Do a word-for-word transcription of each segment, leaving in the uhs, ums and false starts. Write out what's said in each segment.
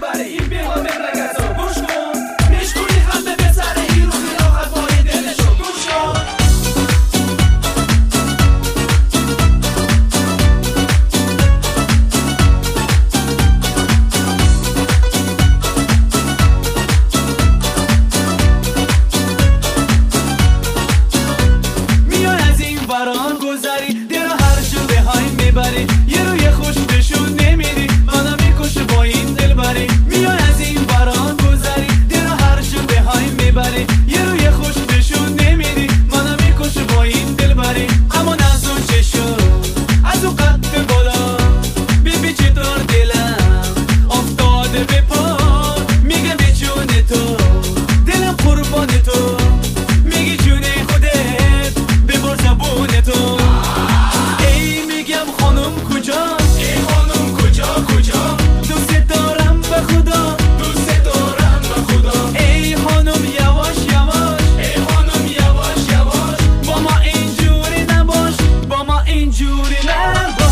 ببره این بیها مملکتو گوش کن مشکولی همه به سر این رو خیلاقت بای دلشو گوش کن میای از این وران گذری دل رو هر جلوه های میبری یه روی خوش بشون نمیری منو میکشه با این دل بری میای از این وران گذری دل رو هر جلوه های میبری یه روی خوش بشون نمیری منو میکشه با این دل بری اما نزون چشم از اون قد بالا بیبی چطور دلم افتاده به پا میگم به جون تو دلم قربان تو میگی جون خودت ببر زبون تو ای میگم خانم کجا ای خانم کجا کجا دوست دارم به خدا دوست دارم به خدا ای خانم یواش یواش ای خانم یواش یواش با ما اینجوری نباش با ما اینجوری نباش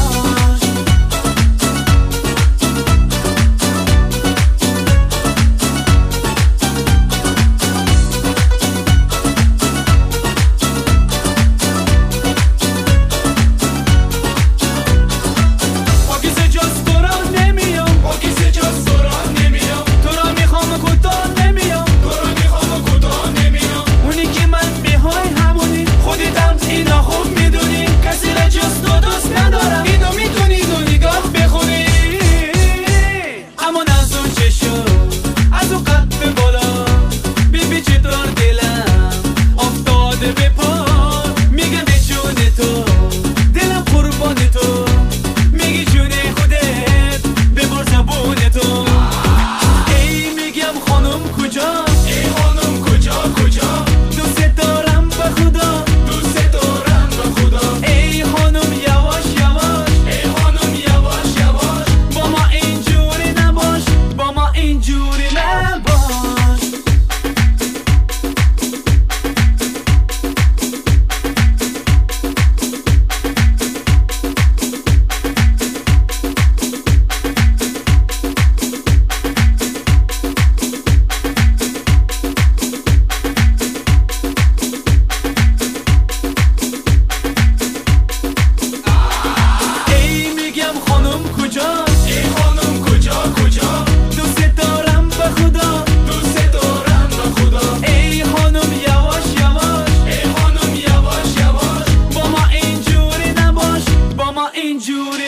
با کسی جز تو را نمیام با کسی جز تو را نمیام تو را میخوام و کوتاه نمیام تو را میخوام و کوتاه نمیام اونی که من میخوای همونی خودتم اینا خوب میدونی کسی را جز تو دوست ندارم اینو میتونی دو نگاه بخونی اما نزون چشم از اون قد بالا بیبی چطور دلم افتاده به پا میگم به جون تو دلم قربان تو میگی جون خودت ببر زبون تو ای میگم خانم کجا ای خانم کجا کجا دوست دارم به خدا دوست دارم به خدا ای خانم یواش یواش ای خانم یواش یواش با ما اینجوری نباش با ما اینجوری نباش ای میگم خانم کجا ای خانم کجا کجا دوست دارم به خدا دوست دارم به خدا ای خانم یواش یواش ای خانم یواش یواش با ما اینجوری نباش با ما اینجوری